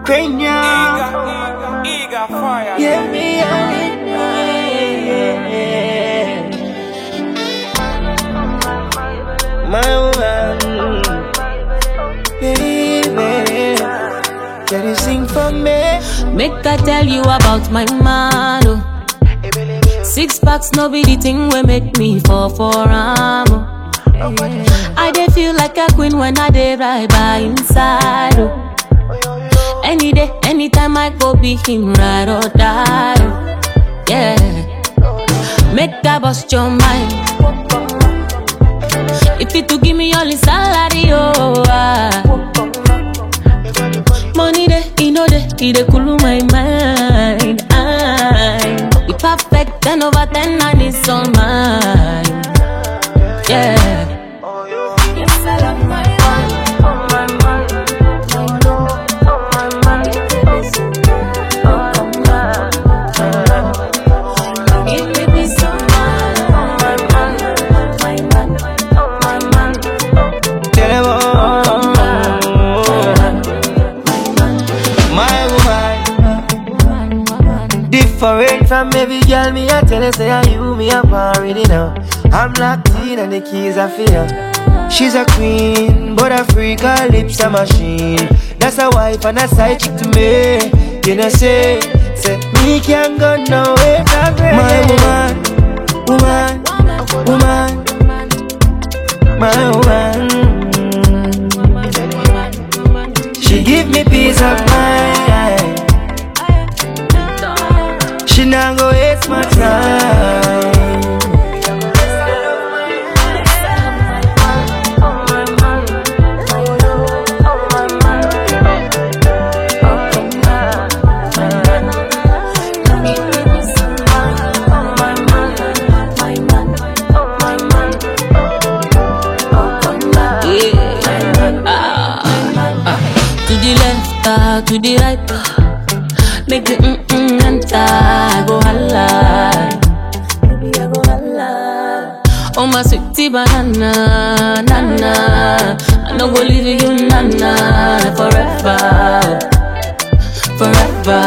Ukrainian. Eager fire. Yeah, me, my woman, baby, can you sing for me? Make I tell you about my man. Oh. 6 packs no be the thing we make me fall for am. I dey feel like a queen when I dey right by inside. Oh. Any day, anytime I go be him ride or die. Oh. Yeah, make that bust your mind. If you to give me all his salary, oh. Money dey, he know dey, he dey cool my mind. He perfect 10 over 10 and it's all mine. Yeah. Yes, I love my man. Oh my man. Oh my man. Oh my man. Give me peace of mind. Oh my man. My man. Oh my man. Tell him my woman. Different from every girl, me I tell her say I you me up already now. I'm locked in and the keys are for her. She's a queen, but a freak, her lips a machine. That's a wife and a side chick to me. You know say me can't go nowhere. My woman, woman, woman, my woman. She give me peace of mind. She not go waste my time. To the left, to the right, make the enter. I go holla, baby I go holla. Oh my sweetie banana, nana, I no go leave you nana forever, forever.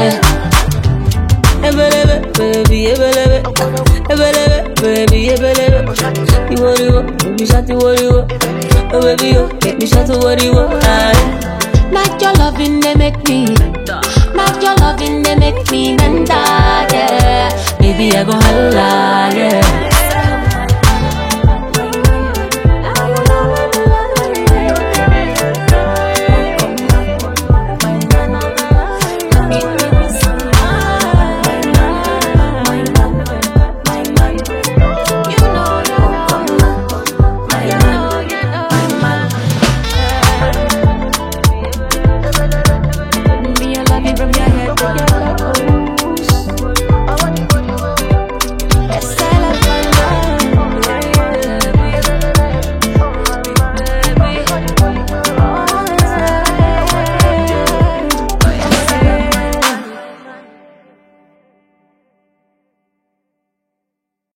Ebelebe, baby, ebelebe, ebelebe, baby, ebelebe. You worry, make me shout you worry, oh baby, you make me shout you worry, Not your loving, they make me. Not your loving, they make me menda, yeah. Baby, I go holla, yeah.